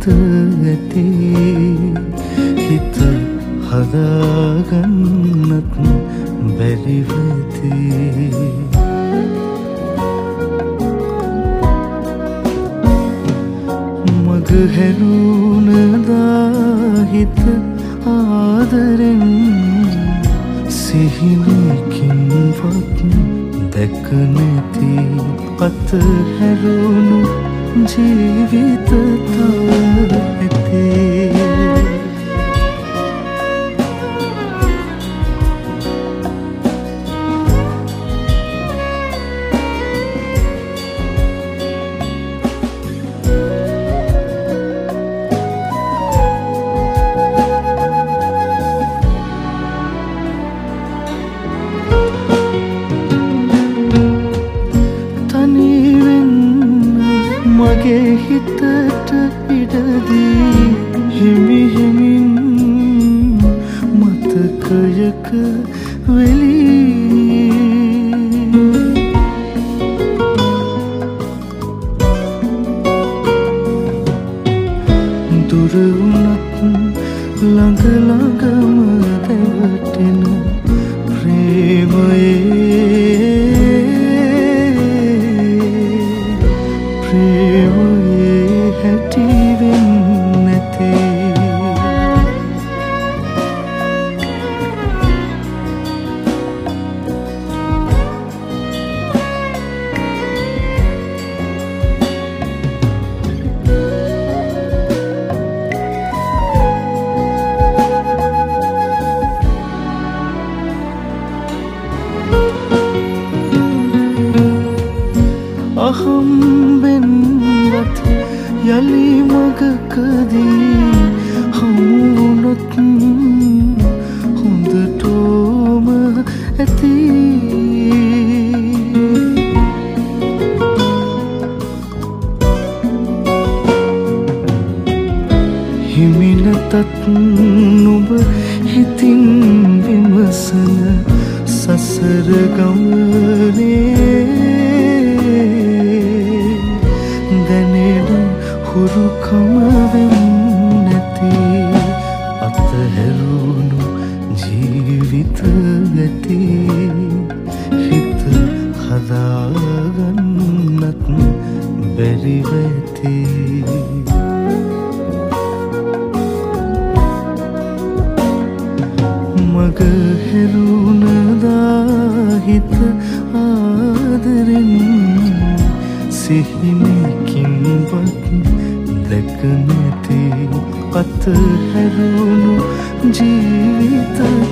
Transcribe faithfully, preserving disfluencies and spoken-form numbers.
ඇති හිත හදාගන්නත් බැරිව ඇති මග හැරුණදා හිත ආදරෙන් සිහිනකින්වත් දැක නැති අතහැරුණු ජීවිත තව ඇති මගේ හිතට ඉඩදී හිමි හිමින් මතකයක වෙලී දුර වුණත් ළඟ ළඟම දැවටෙන ප්‍රේමයේ අහම්බෙන්වත් යලි මගකදී හමුවුණොත් හොඳටෝම ඇති හිමි නැතත් නුඹ හිතින් විමසන සසර ගමනේ දැනෙන හුරුකම වෙන්නැති අතහැරුණු ජීවිත ඇති හිත හදාගන්නත් බැරිව ඇති මග හැරුණදා හිත ආදරෙන් සිහිනකින්වත් දැක නැති අතහැරුණු ජීවිත